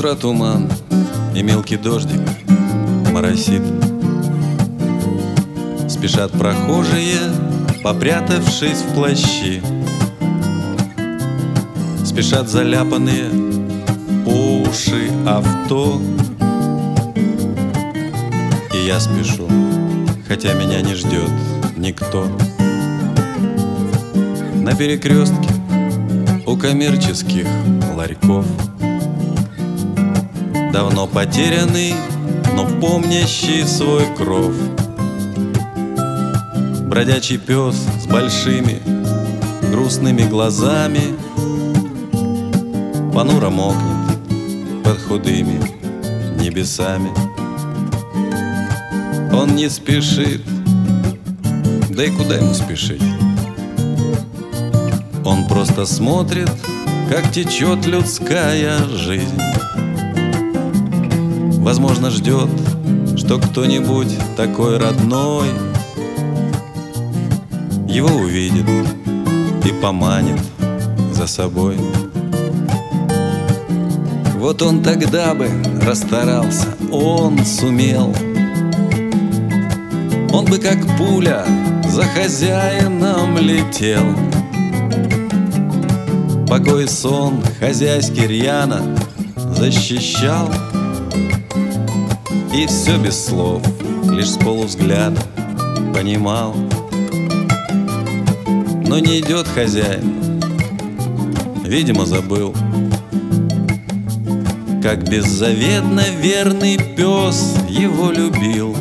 утра туман и мелкий дождик моросит. Спешат прохожие, попрятавшись в плащи. Спешат заляпанные по уши авто. И я спешу, хотя меня не ждет никто. На перекрестке у коммерческих ларьков давно потерянный, но помнящий свой кров. Бродячий пес с большими грустными глазами понуро мокнет под худыми небесами. Он не спешит, да и куда ему спешить? Он просто смотрит, как течет людская жизнь. Возможно, ждет, что кто-нибудь такой родной его увидит и поманит за собой. Вот он тогда бы расстарался, он сумел. Он бы как пуля за хозяином летел. Покой и сон хозяйский рьяно защищал. И все без слов, лишь с полувзгляда понимал. Но не идет хозяин, видимо, забыл, как беззаветно верный пес его любил.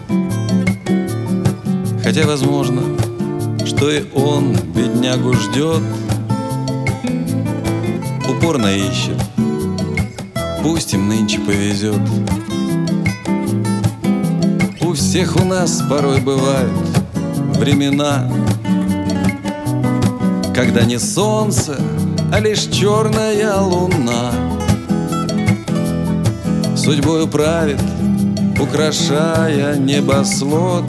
Хотя возможно, что и он беднягу ждет, упорно ищет, пусть им нынче повезет. У всех у нас порой бывают времена, когда не солнце, а лишь черная луна судьбою правит, украшая небосвод.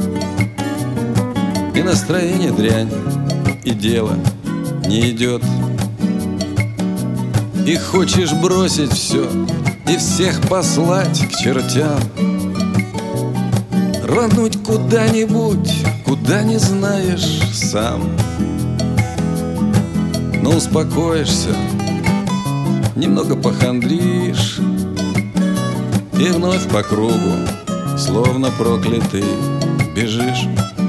И настроение дрянь, и дело не идет. И хочешь бросить все и всех послать к чертям, рвануть куда-нибудь, куда не знаешь сам. Но успокоишься, немного похандришь, и вновь по кругу, словно проклятый, бежишь.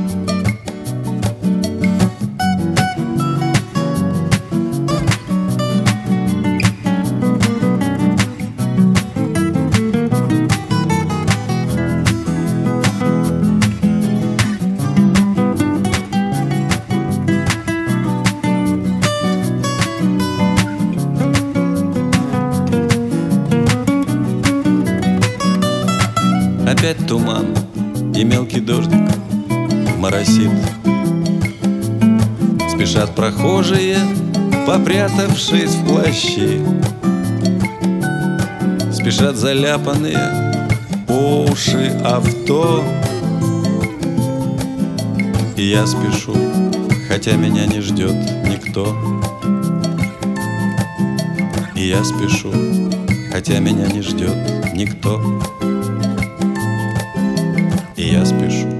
Опять туман и мелкий дождик моросит. Спешат прохожие, попрятавшись в плащи. Спешат заляпанные по уши авто. И я спешу, хотя меня не ждет никто. И я спешу, хотя меня не ждет никто. И я спешу.